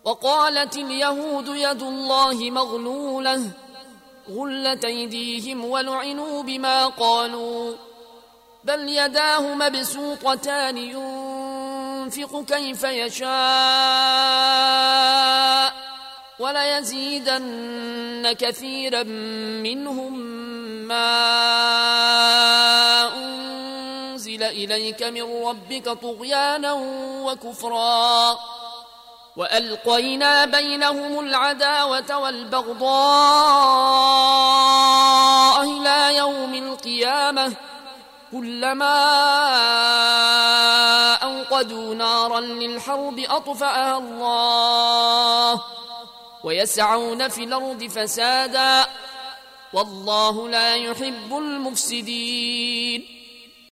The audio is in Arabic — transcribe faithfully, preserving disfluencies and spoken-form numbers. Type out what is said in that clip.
وقالت اليهود يد الله مغلولة غلت أيديهم ولعنوا بما قالوا بل يداه مبسوطتان ينفق كيف يشاء وليزيدن كثيرا منهم ما أنزل إليك من ربك طغيانا وكفرا وألقينا بينهم العداوة والبغضاء إلى يوم القيامة كلما أوقدوا نارا للحرب أطفأها الله ويسعون في الأرض فسادا والله لا يحب المفسدين